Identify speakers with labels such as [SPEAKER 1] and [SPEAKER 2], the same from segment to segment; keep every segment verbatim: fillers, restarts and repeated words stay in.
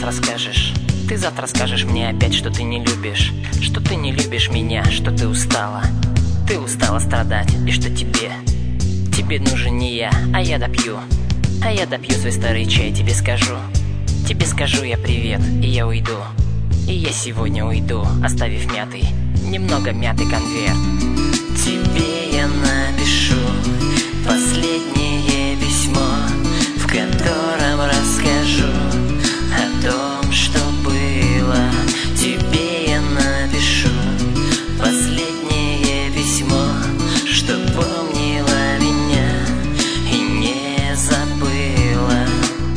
[SPEAKER 1] завтра скажешь? Ты завтра скажешь мне опять, что ты не любишь, что ты не любишь меня, что ты устала. Ты устала страдать, и что тебе Тебе нужен не я, а я допью А я допью свой старый чай, тебе скажу Тебе скажу я привет, и я уйду. И я сегодня уйду, оставив мятый, немного мятый конверт. Тебе я напишу последнее письмо, в котором расскажу о том, что было. Тебе я напишу последнее письмо, что помнила меня и не забыла.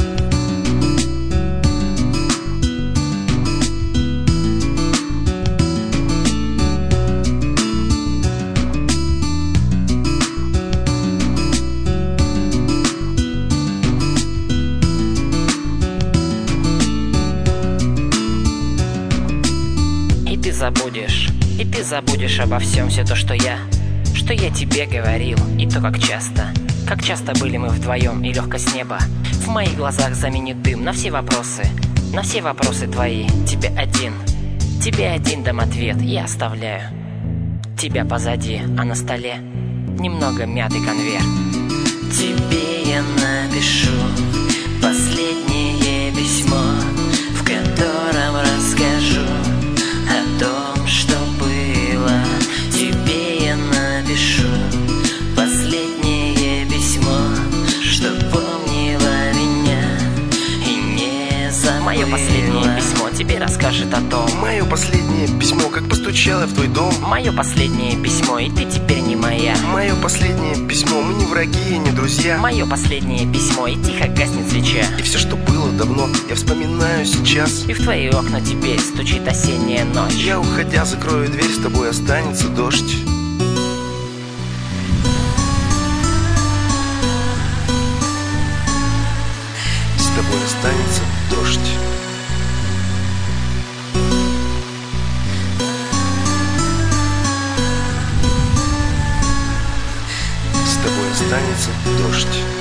[SPEAKER 1] И ты забудешь, и ты забудешь обо всем, все то, что я Что я тебе говорил, и то, как часто Как часто были мы вдвоем, и легко с неба в моих глазах заменит дым на все вопросы, на все вопросы твои. Тебе один, тебе один дам ответ, я оставляю тебя позади, а на столе немного мятый конверт. Тебе я напишу последнее письмо, в котором расскажу о том, что было. Тебе я напишу последнее письмо, что помнила меня и не забыла. Мое последнее письмо тебе расскажет о том.
[SPEAKER 2] Мое последнее письмо, как постучало в твой дом.
[SPEAKER 1] Мое последнее письмо, и ты теперь не моя.
[SPEAKER 2] Мое последнее письмо, мы не враги и не друзья.
[SPEAKER 1] Мое последнее письмо, и тихо гаснет свеча.
[SPEAKER 2] И все, что было давно, я вспоминаю сейчас.
[SPEAKER 1] И в твои окна теперь стучит осенняя ночь.
[SPEAKER 2] Я, уходя, закрою дверь, с тобой останется дождь. С тобой останется дождь. С тобой останется дождь.